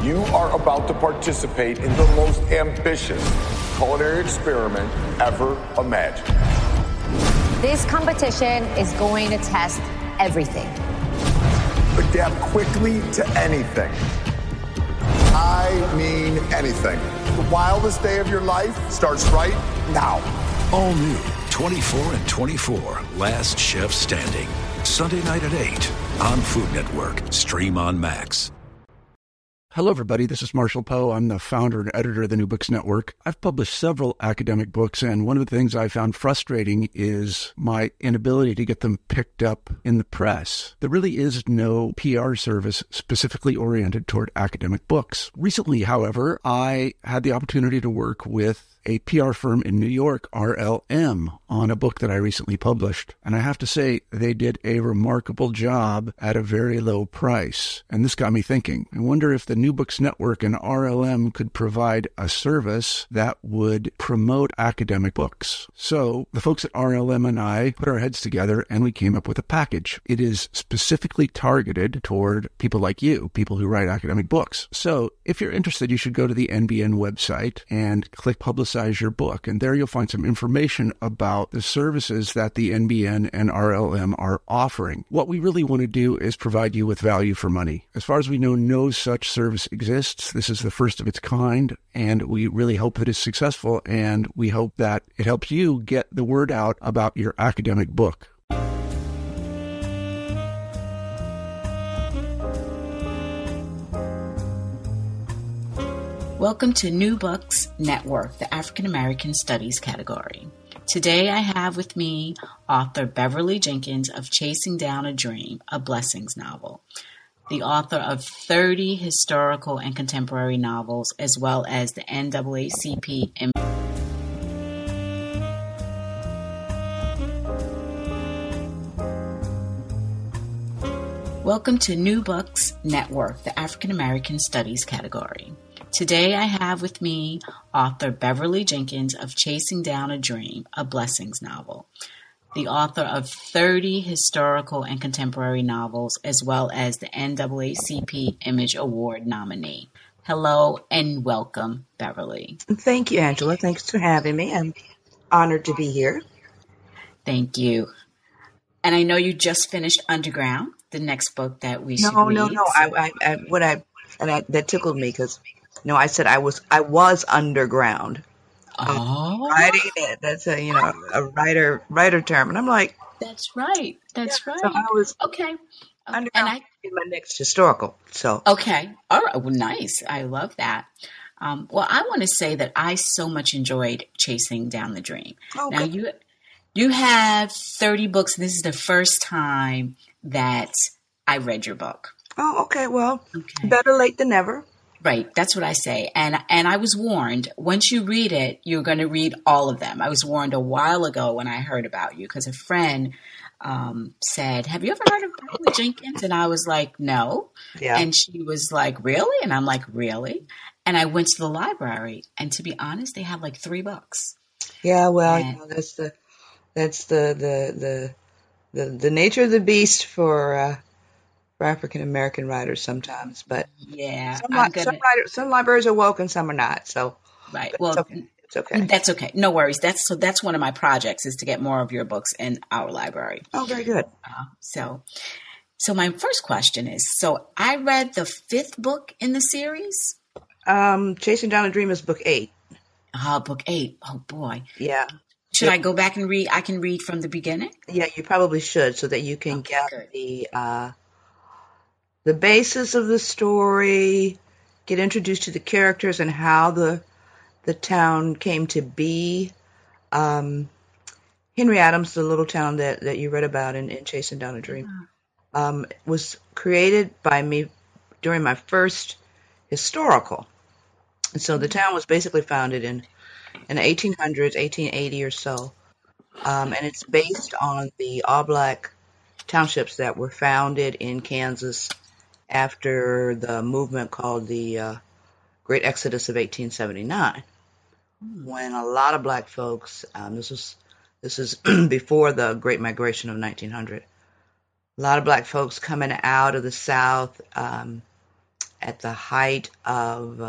You are about to participate in the most ambitious culinary experiment ever imagined. This competition is going to test everything. Adapt quickly to anything. I mean anything. The wildest day of your life starts right now. All new 24 and 24, Last Chef Standing. Sunday night at 8 on Food Network. Stream on Max. Hello, everybody. This is Marshall Poe. I'm the founder and editor of the New Books Network. I've published several academic books, and one of the things I found frustrating is my inability to get them picked up in the press. There really is no PR service specifically oriented toward academic books. Recently, however, I had the opportunity to work with a PR firm in New York, RLM, on a book that I recently published. And I have to say, they did a remarkable job at a very low price. And this got me thinking. I wonder if the New Books Network and RLM could provide a service that would promote academic books. So the folks at RLM and I put our heads together and we came up with a package. It is specifically targeted toward people like you, people who write academic books. So if you're interested, you should go to the NBN website and click Publicize Your Book. And there you'll find some information about the services that the NBN and RLM are offering. What we really want to do is provide you with value for money. As far as we know, no such service exists. This is the first of its kind, and we really hope that it's successful, and we hope that it helps you get the word out about your academic book. Welcome to New Books Network, the African American Studies category. Today I have with me author Beverly Jenkins of Chasing Down a Dream, a Blessings novel, the author of 30 historical and contemporary novels, as well as the NAACP. Welcome to New Books Network, the African American Studies category. Today I have with me author Beverly Jenkins of Chasing Down a Dream, a Blessings novel, the author of 30 historical and contemporary novels, as well as the NAACP Image Award nominee. Hello and welcome, Beverly. Thank you, Angela. Thanks for having me. I'm honored to be here. Thank you. And I know you just finished Underground, the next book that we should read. No. That tickled me because I said I was underground. Oh, writing it. That's a writer term, and I'm like, that's right. That's right. So I was okay. Underground in my next historical. So okay, all right. Well, nice. I love that. Well, I want to say that I so much enjoyed Chasing Down the Dream. Okay. Now you have 30 books. And this is the first time that I read your book. Oh, okay. Well, better late than never. Right. That's what I say. And I was warned, once you read it, you're going to read all of them. I was warned a while ago when I heard about you because a friend said, have you ever heard of Beverly Jenkins? And I was like, no. Yeah. And she was like, really? And I'm like, really? And I went to the library. And to be honest, they had like 3 books. Yeah. Well, that's the nature of the beast for African American writers sometimes, but yeah, some libraries are woke and some are not. So right, well, it's okay. That's okay. No worries. That's one of my projects is to get more of your books in our library. Oh, very good. So my first question is: so I read the 5th book in the series. Chasing Down a Dream is book 8. Book 8. Oh boy. Yeah. Should I go back and read? I can read from the beginning. Yeah, you probably should, so that you can get the basis of the story, get introduced to the characters and how the town came to be. Henry Adams, the little town that you read about in Chasing Down a Dream, was created by me during my first historical. And so the town was basically founded in the 1800s, 1880 or so. And it's based on the all-black townships that were founded in Kansas after the movement called the Great Exodus of 1879, when a lot of black folks, this is before the Great Migration of 1900, a lot of black folks coming out of the South at the height of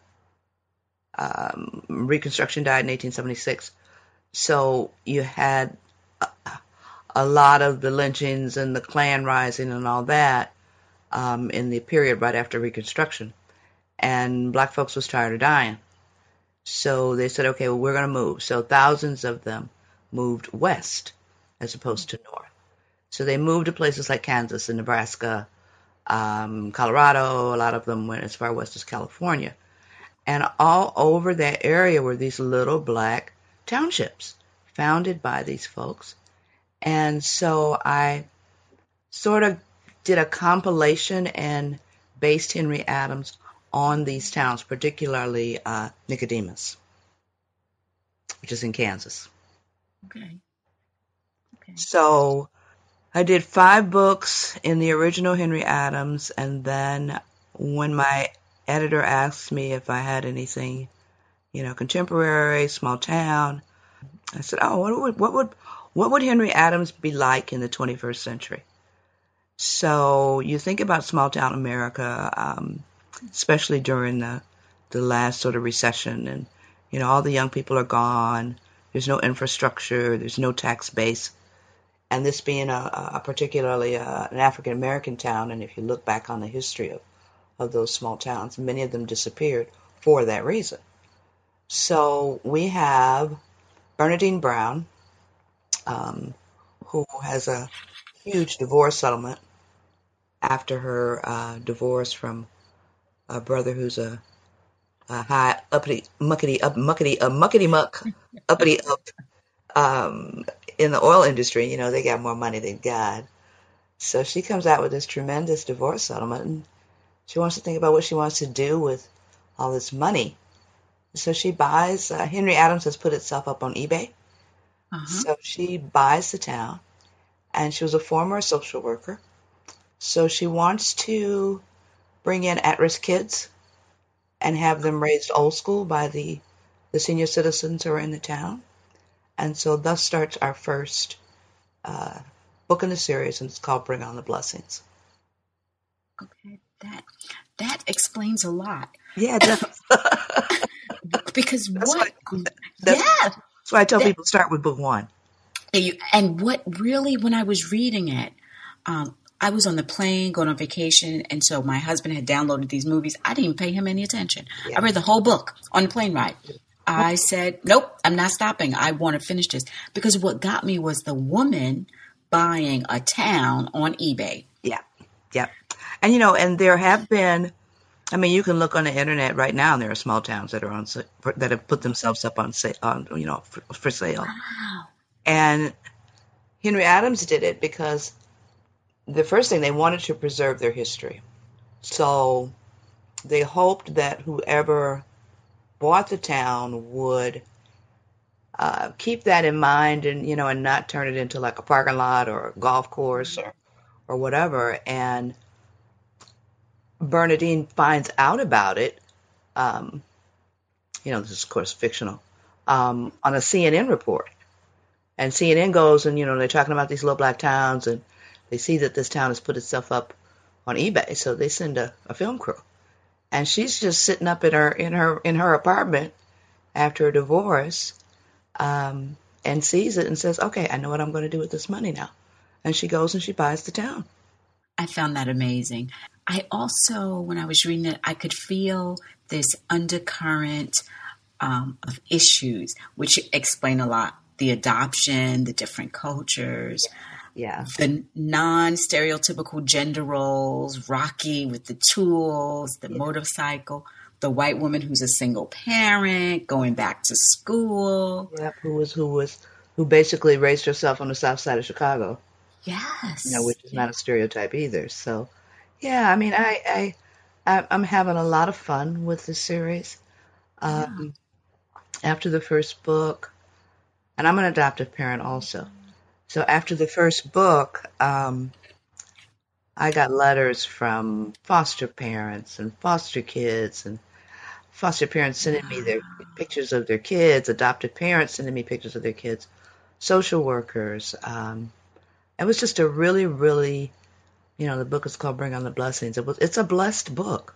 Reconstruction, died in 1876. So you had a lot of the lynchings and the Klan rising and all that in the period right after Reconstruction. And black folks was tired of dying. So they said, okay, well, we're going to move. So thousands of them moved west as opposed to north. So they moved to places like Kansas and Nebraska, Colorado. A lot of them went as far west as California. And all over that area were these little black townships founded by these folks. And so I sort of did a compilation and based Henry Adams on these towns, particularly Nicodemus, which is in Kansas. Okay. So I did 5 books in the original Henry Adams, and then when my editor asked me if I had anything, contemporary, small town, I said, "Oh, what would Henry Adams be like in the 21st century?" So you think about small town America, especially during the last sort of recession, and all the young people are gone. There's no infrastructure. There's no tax base. And this being a particularly an African American town, and if you look back on the history of those small towns, many of them disappeared for that reason. So we have Bernadine Brown, who has a huge divorce settlement after her divorce from a brother who's a high uppity muckety muck uppity up in the oil industry. They got more money than God. So she comes out with this tremendous divorce settlement, and she wants to think about what she wants to do with all this money. So she buys, Henry Adams has put itself up on eBay. So she buys the town, and she was a former social worker. So she wants to bring in at-risk kids and have them raised old school by the senior citizens who are in the town. And so thus starts our first book in the series, and it's called Bring On the Blessings. Okay, that explains a lot. Yeah, it does. Because that's that's why I tell people start with book 1. And what really, when I was reading it, I was on the plane going on vacation, and so my husband had downloaded these movies. I didn't pay him any attention. Yeah. I read the whole book on the plane ride. I said, nope, I'm not stopping. I want to finish this. Because what got me was the woman buying a town on eBay. Yeah. And, and there have been, you can look on the internet right now, and there are small towns that are that have put themselves up on for sale. Wow. And Henry Adams did it because the first thing, they wanted to preserve their history. So they hoped that whoever bought the town would keep that in mind, and and not turn it into like a parking lot or a golf course or whatever. And Bernadine finds out about it. This is of course fictional, on a CNN report, and CNN goes and they're talking about these little black towns, and they see that this town has put itself up on eBay, so they send a film crew. And she's just sitting up in her apartment after a divorce, and sees it and says, "Okay, I know what I'm going to do with this money now." And she goes and she buys the town. I found that amazing. I also, when I was reading it, I could feel this undercurrent of issues, which explain a lot. The adoption, the different cultures. Yeah. The non-stereotypical gender roles, Rocky with the tools, the motorcycle, the white woman who's a single parent, going back to school. Yep, who basically raised herself on the south side of Chicago. Yes. Which is not a stereotype either. So, yeah, I'm having a lot of fun with this series. After the first book, and I'm an adoptive parent also. So after the first book, I got letters from foster parents and foster kids, and foster parents sending me their pictures of their kids, adoptive parents sending me pictures of their kids, social workers. It was just a really, really, the book is called Bring On the Blessings. It's a blessed book.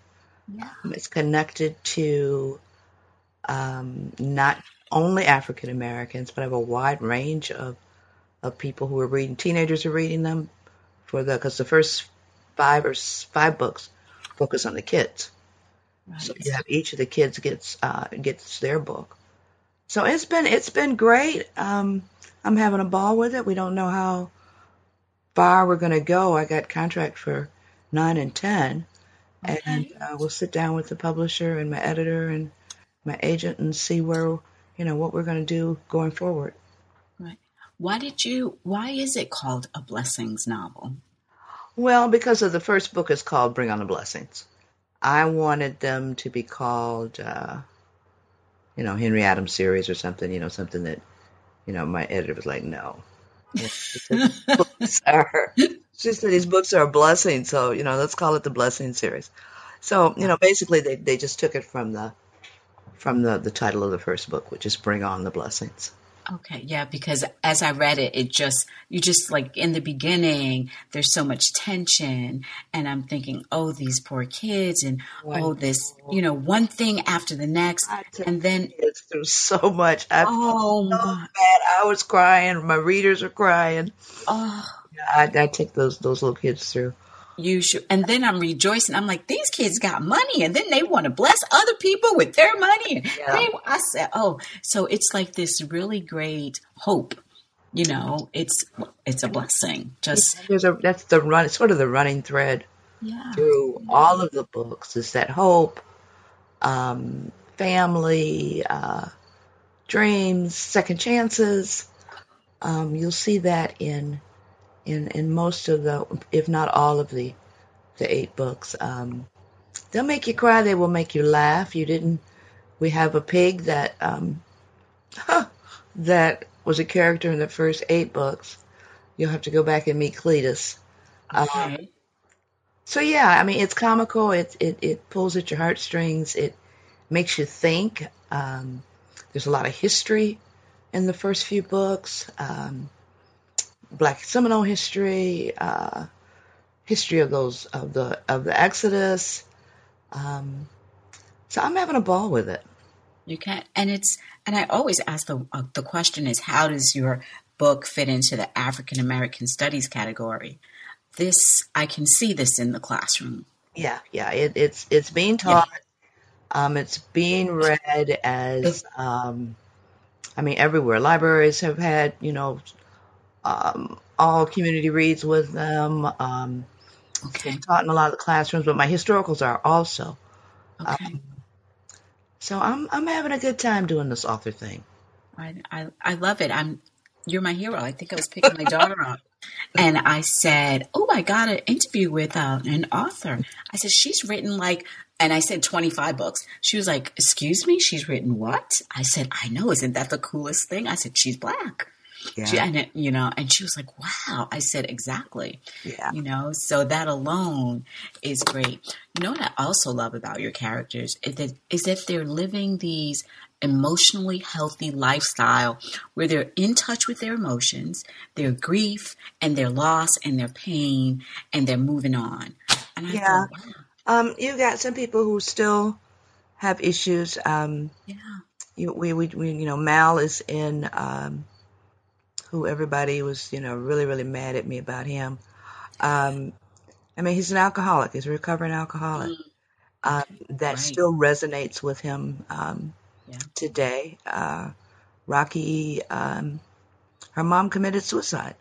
Yeah. It's connected to not only African Americans, but I have a wide range of people who are reading. Teenagers are reading them because the first five books focus on the kids. So Right. you have each of the kids gets their book. So it's been great. I'm having a ball with it. We don't know how far we're going to go. I got contract for 9 and 10, and Okay. we'll sit down with the publisher and my editor and my agent and see what we're going to do going forward. Right. Why is it called a blessings novel? Well, because of the first book is called Bring on the Blessings. I wanted them to be called, Henry Adams series or something, something that, my editor was like, no. She said, books are, she said these books are a blessing, so, let's call it the Blessing series. So, basically they just took it from the title of the first book, which is Bring on the Blessings. Okay, yeah, because as I read it, you just like in the beginning, there's so much tension, and I'm thinking, oh, these poor kids, and oh, this, one thing after the next, I took and then, kids through so much. I felt oh so God, bad. I was crying. My readers were crying. oh, I take those little kids through. you should, and then I'm rejoicing. I'm like, these kids got money, and then they want to bless other people with their money, and Yeah. I said, oh, so it's like this really great hope. It's a blessing. Just That's the run. It's sort of the running thread yeah. through all of the books is that hope, family, dreams, second chances. You'll see that in most of if not all of the 8 books. They'll make you cry. They will make you laugh. We have a pig that that was a character in the first 8 books. You'll have to go back and meet Cletus. Okay. So yeah, I mean, it's comical. It pulls at your heartstrings. It makes you think. There's a lot of history in the first few books. Black Seminole history, history of the Exodus. So I'm having a ball with it. You can, and I always ask the question is, how does your book fit into the African American Studies category? I can see this in the classroom. Yeah. It's being taught. Yeah. It's being read as, everywhere. Libraries have had, all community reads with them. Okay. It's taught in a lot of the classrooms, but my historicals are also. Okay. So I'm having a good time doing this author thing. I love it. You're my hero. I think I was picking my daughter up, and I said, "Oh, I got an interview with an author." I said, "She's written and I said 25 books. She was like, "Excuse me, she's written what?" I said, "I know. Isn't that the coolest thing?" I said, "She's Black." Yeah. And she was like, "Wow." I said, "Exactly." Yeah. So that alone is great. You know what I also love about your characters is that they're living these emotionally healthy lifestyle where they're in touch with their emotions, their grief and their loss and their pain, and they're moving on. And I thought, wow. You got some people who still have issues. Mal is in, who everybody was, really, really mad at me about him. He's an alcoholic. He's a recovering alcoholic. That still resonates with him today. Rocky, her mom committed suicide.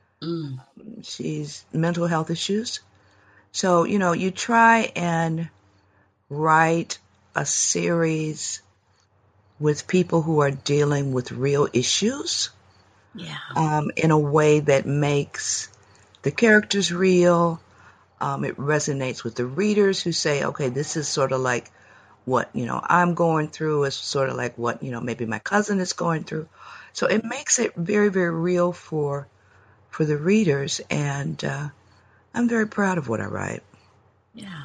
She's mental health issues. So, you try and write a series with people who are dealing with real issues. Yeah. In a way that makes the characters real. It resonates with the readers who say, okay, this is sort of like what, I'm going through. It's sort of like what, maybe my cousin is going through. So it makes it very, very real for the readers. And I'm very proud of what I write. Yeah.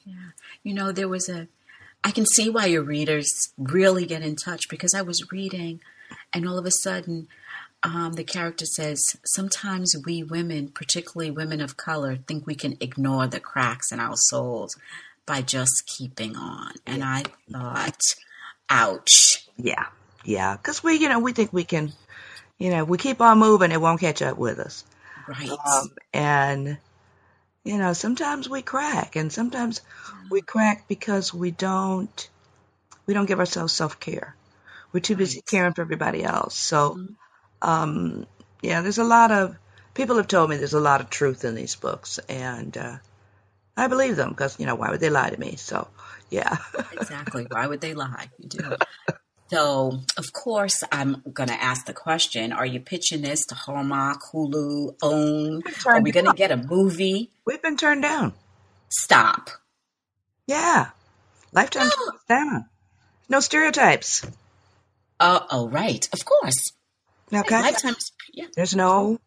I can see why your readers really get in touch, because I was reading and all of a sudden, the character says, sometimes we women, particularly women of color, think we can ignore the cracks in our souls. by just keeping on. And I thought, ouch. Yeah. Yeah. Because we think we can, we keep on moving, it won't catch up with us. Right. And, sometimes we crack, and sometimes we crack because we don't give ourselves self-care. We're too busy caring for everybody else. So, there's a lot of, people have told me there's a lot of truth in these books, and I believe them because, why would they lie to me? So, yeah. Exactly. Why would they lie? You do. So, of course, I'm going to ask the question, are you pitching this to Hallmark, Hulu, OWN? Are we going to get a movie? We've been turned down. Stop. Yeah. Lifetime turned us down. No stereotypes. Oh, right. Of course. Okay. Lifetime. Yeah. There's no,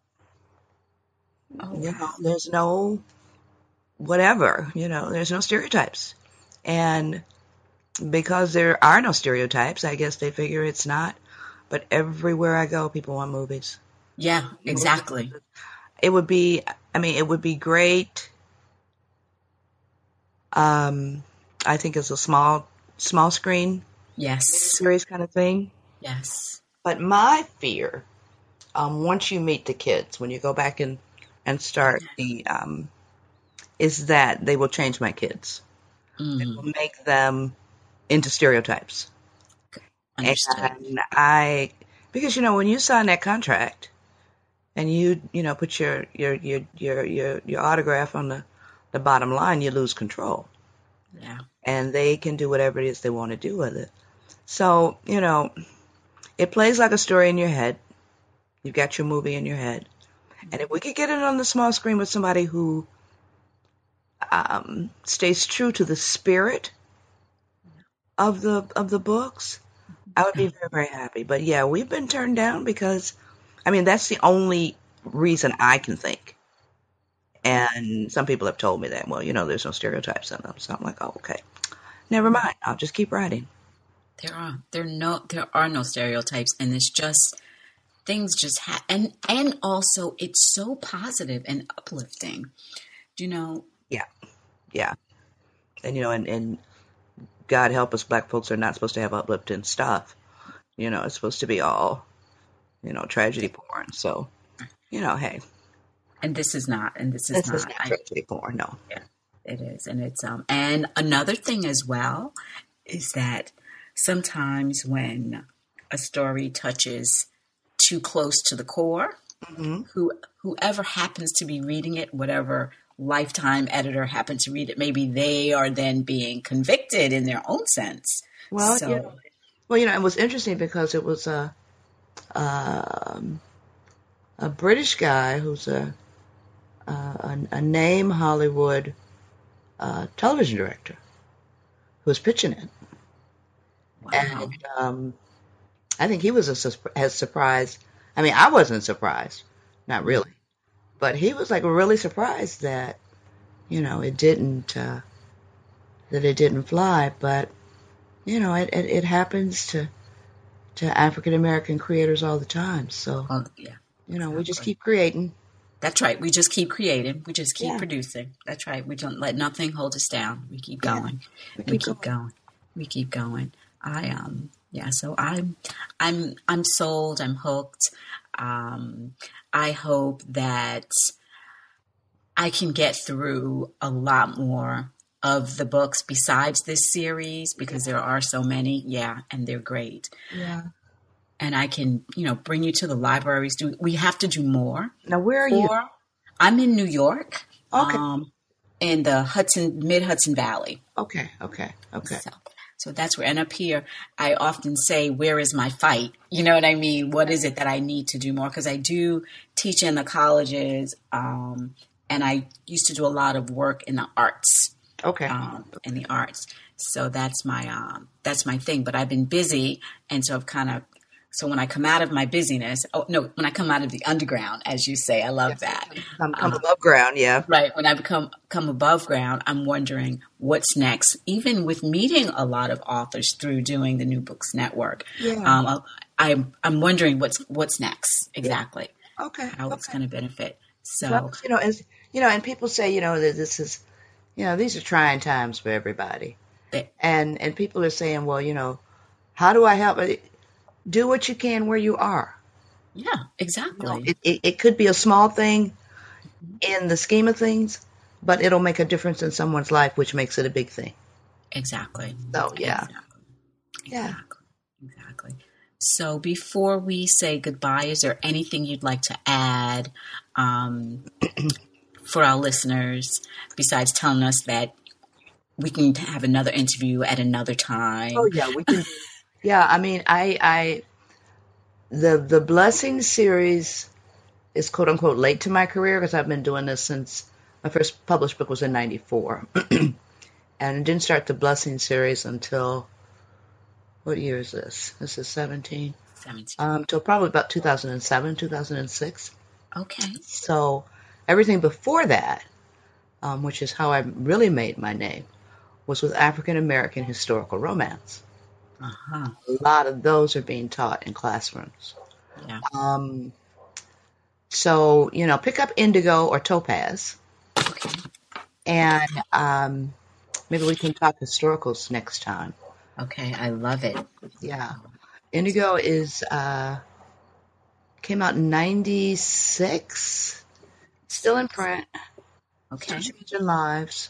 wow. there's no whatever, there's no stereotypes. And because there are no stereotypes, I guess they figure it's not. But everywhere I go, people want movies. Yeah, exactly. It would be great. I think it's a small screen. Yes. Series kind of thing. Yes. But my fear, once you meet the kids, when you go back and start is that they will change my kids. They will make them into stereotypes. Understood. And because when you sign that contract and you put your autograph on the bottom line, you lose control. Yeah. And they can do whatever it is they want to do with it. So, it plays like a story in your head. You've got your movie in your head. And if we could get it on the small screen with somebody who stays true to the spirit of the books, I would be very, very happy. But yeah, we've been turned down because, that's the only reason I can think. And some people have told me that, well, there's no stereotypes in them. So I'm like, oh, okay, never mind. I'll just keep writing. There are no stereotypes, and it's just things just happen, and also it's so positive and uplifting. Yeah. And and God help us, Black folks are not supposed to have uplifting stuff. It's supposed to be all, tragedy porn. So, hey. And this is not. This is not tragedy porn, no. Yeah, it is. And it's and another thing as well is that sometimes when a story touches too close to the core, whoever happens to be reading it, whatever Lifetime editor happens to read it, maybe they are then being convicted in their own sense. Well, it was interesting because it was a British guy who's a name Hollywood television director who was pitching it. Wow. And I think he was as surprised. I wasn't surprised, not really, but he was like really surprised that it didn't fly. But it happens to African American creators all the time. So we just keep creating. That's right. We just keep creating. We just keep producing. That's right. We don't let nothing hold us down. We keep going. We keep going. We keep going. So I'm sold. I'm hooked. I hope that I can get through a lot more of the books besides this series because there are so many. Yeah. And they're great. Yeah. And I can, bring you to the libraries. We have to do more. Now, where are you? I'm in New York. Okay. In the mid-Hudson Valley. Okay. So that's where, and up here, I often say, where is my fight? You know what I mean? What is it that I need to do more? Because I do teach in the colleges, and I used to do a lot of work in the arts. Okay. In the arts. So that's my thing. But I've been busy, and so so when I come out of my busyness, when I come out of the underground, as you say, I love that. Come above ground, yeah. Right. When I come above ground, I'm wondering what's next. Even with meeting a lot of authors through doing the New Books Network, I'm wondering what's next exactly. Okay. How it's going to benefit. So and people say, that this is, these are trying times for everybody. And people are saying, well, how do I help? Do what you can where you are. Yeah, exactly. It could be a small thing in the scheme of things, but it'll make a difference in someone's life, which makes it a big thing. Exactly. So, yeah. Exactly. So before we say goodbye, is there anything you'd like to add for our listeners besides telling us that we can have another interview at another time? Oh, yeah, we can. Yeah, I mean, the Blessing series is quote unquote late to my career because I've been doing this since my first published book was in 94. And I didn't start the Blessing series until, what year is this? This is 17. Till probably about 2007, 2006. Okay. So everything before that, which is how I really made my name, was with African American historical romance. Uh-huh. A lot of those are being taught in classrooms. Yeah. So, pick up Indigo or Topaz. Okay. And maybe we can talk historicals next time. Okay, I love it. Yeah. Indigo came out in 96. Still in print. Okay. Still changing lives.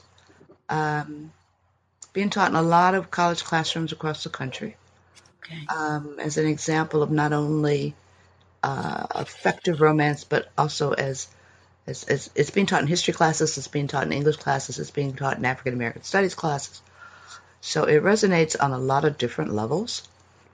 Being taught in a lot of college classrooms across the country. Okay. As an example of not only effective romance, but also as it's being taught in history classes, it's being taught in English classes, it's being taught in African American studies classes. So it resonates on a lot of different levels.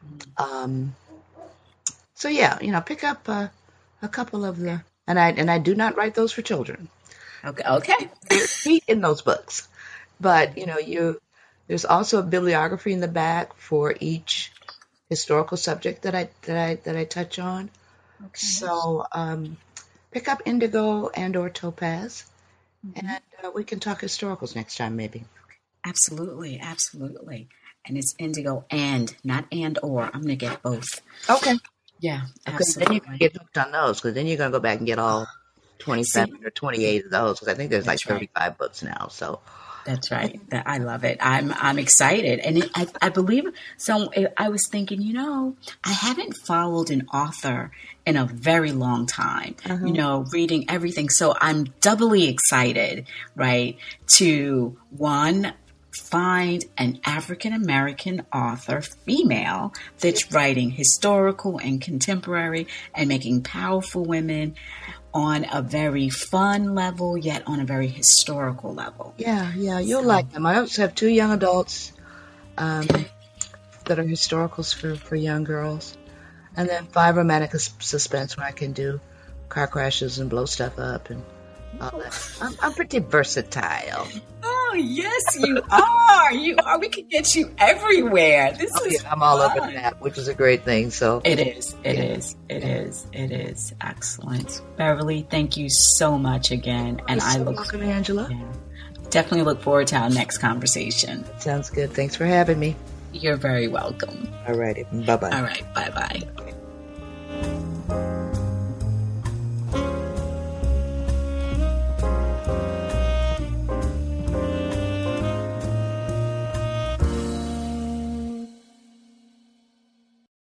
So yeah, pick up a couple of the, and I do not write those for children. Okay. Feet in those books, but there's also a bibliography in the back for each historical subject that I touch on. Okay. So pick up Indigo and or Topaz, and we can talk historicals next time, maybe. Absolutely. And it's Indigo and, not and or. I'm going to get both. Okay. Yeah, absolutely. Then you can get hooked on those, because then you're going to go back and get all 27 or 28 of those, because I think there's like 35 books now. So that's right. I love it. I'm excited, and I believe so. I was thinking, I haven't followed an author in a very long time. Reading everything, so I'm doubly excited, right? To find an African American author, female, that's writing historical and contemporary and making powerful women on a very fun level, yet on a very historical level. Yeah, you'll like them. I also have 2 young adults that are historicals for young girls, and then 5 romantic suspense where I can do car crashes and blow stuff up and all that. I'm pretty versatile. Oh, yes, you are. You are. We can get you everywhere. I'm all over the map, which is a great thing. So it is. It is. Excellent. Beverly, thank you so much again. And welcome, Angela. Yeah, definitely look forward to our next conversation. Sounds good. Thanks for having me. You're very welcome. All righty. Bye-bye. All right. Bye-bye.